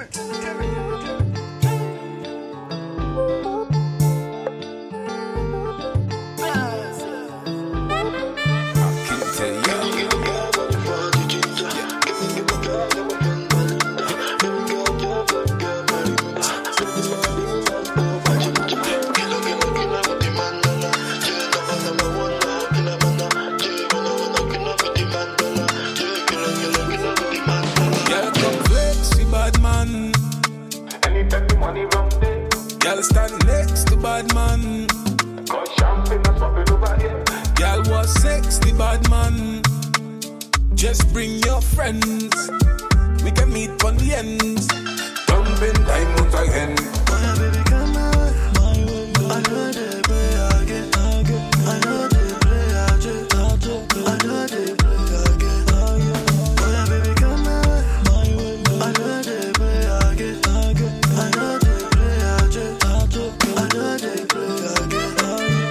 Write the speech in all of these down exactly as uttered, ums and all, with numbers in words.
Girl stand next to bad man. Got champagne and popping over here. Girl was sexy bad man. Just bring your friends. We can meet on the ends. Dumping diamonds again. My baby come my way, my way. I know they play again, again. I know they play again, again. I know they play again, again. My baby come my way, my way. I know they play again, again. I know they play again, again. I know they play again, again.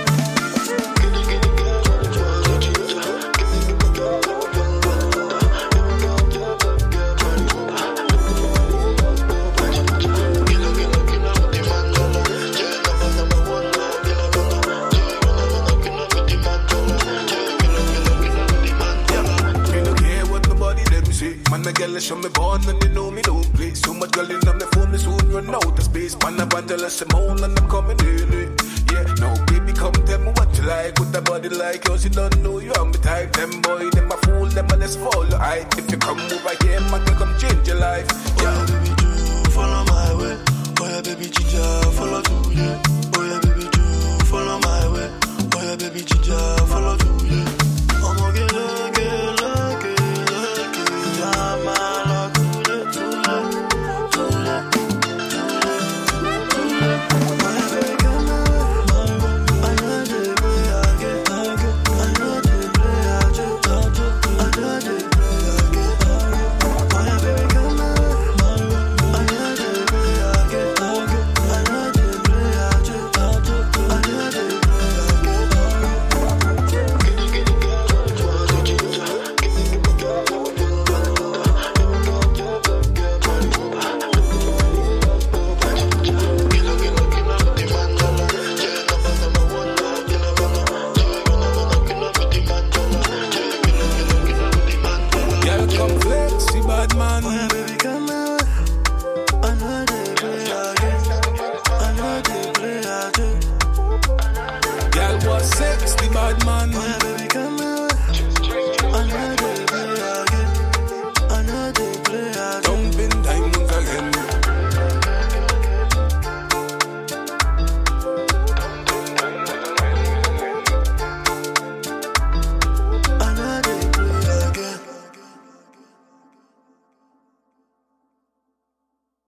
Man, a girl show me born and they know me don't play. So much girl in on my phone, me soon run out of space. Man, I'm Angela Simone and I'm coming early. Yeah, no baby, come tell me what you like. With a body like yours, you don't know you I'm the type. Them boy, them a fool, them a let's follow. I, if you come over here, man, can come change your life.